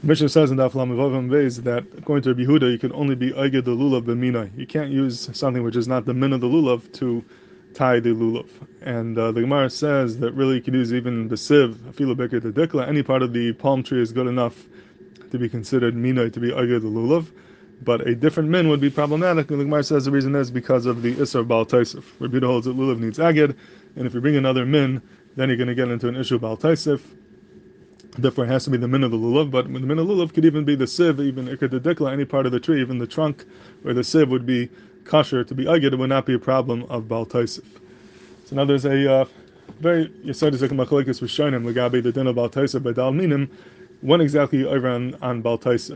Mishnah says in Daf Lamavavam Beis that according to Rabbi Yehuda, you can only be Oiged the Lulav b'minai. You can't use something which is not the min of the Lulav to tie the Lulav. And the Gemara says that really you can use even the sieve, afilu beker the dikla, any part of the palm tree is good enough to be considered minai, to be Oiged the Lulav. But a different min would be problematic, and the Gemara says the reason is because of the Isser Baal Taisif. Rabbi Yehuda holds that Lulav needs Aged, and if you bring another min, then you're going to get into an issue of Baal Taisif. Therefore, it has to be the min of the lulav, but the min of the lulav could even be the sieve, even ikar dedikla, any part of the tree, even the trunk where the sieve would be kosher to be agid, it would not be a problem of Baal Taisif. So now there's a very Yesodisik Machlekes Rishonim Legabe the din of Baal Taisif by Dal Minim. When exactly over on Baal Taisif?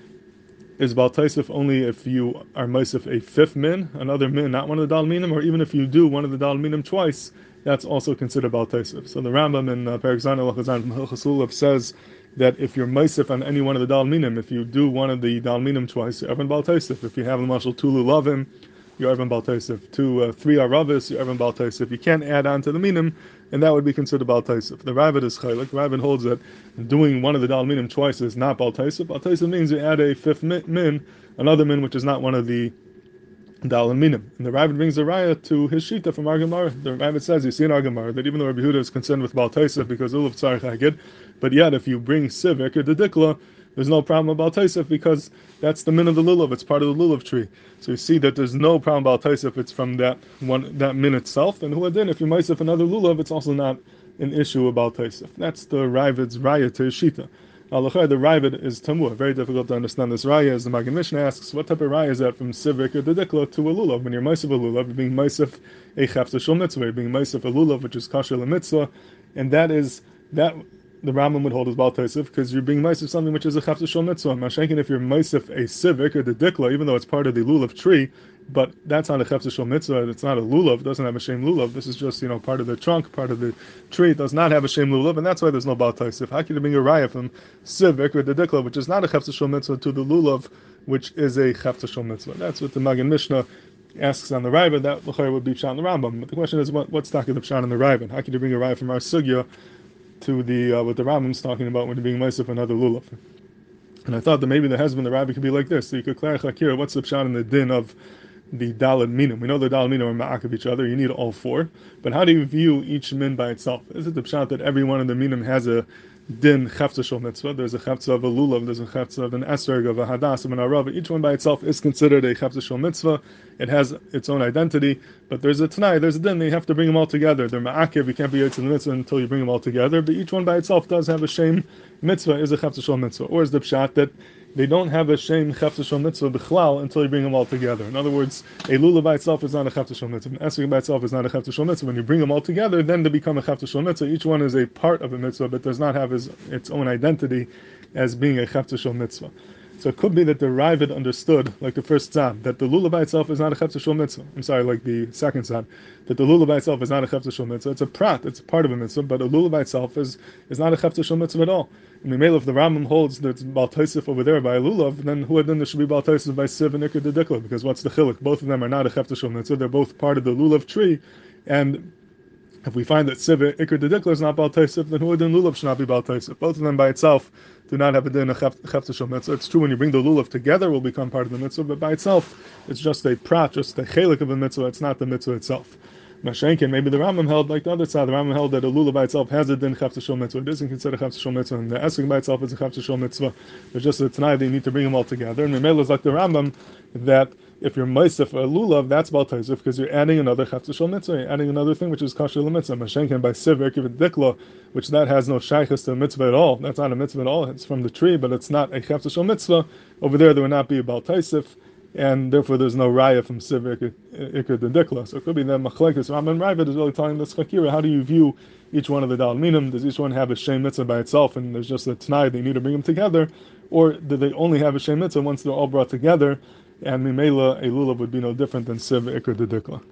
Is Baal Taisif only if you are Maisif a fifth min, another min, not one of the Dal Minim, or even if you do one of the Dal Minim twice, that's also considered Baal Taisif. So the Rambam in Perek Zayin Halachah Zayin from Hilchos Lulav says that if you're Maisif on any one of the Dal Minim, if you do one of the Dal Minim twice, you're Evan Baal Taisif. If you have the Mashal two Lulavim, you're Evan Baal Taisif. Three Aravis, you're Evan Baal Taisif. You can't add on to the Minim, and that would be considered Baal Taisif. The Ravid is Chaylik. The Ravid holds that doing one of the Dal Minim twice is not Baal Taisif. Baal Taisif means you add a fifth min, another min which is not one of the Dal and Minim. And the Ravid brings the raya to his shita from our Gemara. The Ravid says, you see in our Gemara, that even though Rabbi Yehuda is concerned with Baal Taisif because Ulav Tzarech Hagid, but yet if you bring Sivik or the Dikla, there's no problem about Taisif because that's the min of the Lulav, it's part of the Lulav tree. So you see that there's no problem about Taisif, it's from that min itself. And Huadin, if you Maisif another Lulav, it's also not an issue about Taisif. That's the Ravid's raya to his shita. The Ravid is Tamur. Very difficult to understand this raya. As the Magen Mishnah asks, what type of raya is that from Sivik or Dedikla to a Lulav? When you're Maisif a Lulav, you're being Maisif a Chafta Shul Mitzvah, you're being Maisif a Lulav, which is Kasher Mitzvah, and that the Rambam would hold as Baal Taisif because you're being Maisif something which is a Chafta Shul Mitzvah. Mashenkin, if you're Maisif a Sivik or Dedikla, even though it's part of the Lulav tree, but that's not a Chefza Shul Mitzvah, it's not a Lulav, it doesn't have a Shem Lulav, this is just, part of the trunk, part of the tree, it does not have a Shem Lulav, and that's why there's no Baal Taisif. How can you bring a raya from Sivik or the Dikla, which is not a Chefza Shul Mitzvah, to the Lulav, which is a Chefza Shul Mitzvah? That's what the Magen Mishnah asks on the Raya, that L'chayr would be Pshat in the Rambam. But the question is, what's talking the Pshat in the Raya? How can you bring a raya from our Sugya to the what the Rambam's talking about when you're being Maisif another Lulav? And I thought that maybe the husband, the rabbi, could be like this. So you could clarify here, what's the Pshat in the din of the Daled Minim? We know the Daled Minim are ma'ak of each other, you need all four. But how do you view each min by itself? Is it the Pshat that every one of the Minim has a din Chafza Shul Mitzvah? There's a Chafza of a Lulav, there's a Chafza of an Esrog, of a Hadas, of an Arav. Each one by itself is considered a Chafza Shul Mitzvah. It has its own identity. But there's a Tanai, there's a din, you have to bring them all together. They're ma'akiv, you can't be Yotze the Mitzvah until you bring them all together. But each one by itself does have a Shem Mitzvah, is a Chafza Shul Mitzvah. Or is the Pshat that they don't have a Shem Chafza Shul Mitzvah b'chlal until you bring them all together. In other words, a Lulav by itself is not a Chafza Shul Mitzvah. An Esrog by itself is not a Chafza Shul Mitzvah. When you bring them all together, then they become a Chafza Shul Mitzvah. Each one is a part of a mitzvah, but does not have its own identity as being a Chafza Shul Mitzvah. So it could be that the Ravid understood, like the first tzad, that the Lulav by itself is not a Chafza Shul Mitzvah. I'm sorry, like the second tzad, that the Lulav by itself is not a Chafza Shul Mitzvah. It's a prat, it's a part of a mitzvah, but a Lulav by itself is not a Chafza Shul Mitzvah at all. And if the Rambam holds that it's Baal Taisif over there by a Lulav, then there should be Baal Taisif by Siv and Ikar Dedikla, because what's the chiluk? Both of them are not a Chafza Shul Mitzvah, they're both part of the Lulav tree, and if we find that Siv Ikar Dedikla is not Baal Taisif, then Huad and Lulav should not be Baal Taisif. Both of them by itself do not have a din of Chafza Shul Mitzvah. It's true when you bring the Lulav together will become part of the mitzvah, but by itself it's just a prat, just a chelik of a mitzvah, it's not the mitzvah itself. Mashenkin, maybe the Rambam held like the other side. The Rambam held that a Lulav by itself has a din Chafza Shul Mitzvah. It isn't considered Chafza Shul Mitzvah, and the Esrog by itself is a Chafza Shul Mitzvah. There's just a Tanai that you need to bring them all together. And Memela is like the Rambam that if you're Maisif a Lulav, that's Baal Taisif because you're adding another Chafza Shul Mitzvah. You're adding another thing which is Kasher L'Mitzvah. Mashenkin by Sivir Kiv Dikla, which that has no shaykhus to a mitzvah at all. That's not a mitzvah at all. It's from the tree, but it's not a Chafza Shul Mitzvah. Over there would not be a Baal Taisif, and therefore there's no raya from Sivir Ikar Dedikla. So it could be that Machlekes Rambam Ravid is really telling this Chakira, how do you view each one of the Dal Minim? Does each one have a Shem Mitzvah by itself, and there's just a Tanai, they need to bring them together? Or do they only have a Shem Mitzvah once they're all brought together, and Mimela, a Lulav would be no different than Siv Ikar Dedikla?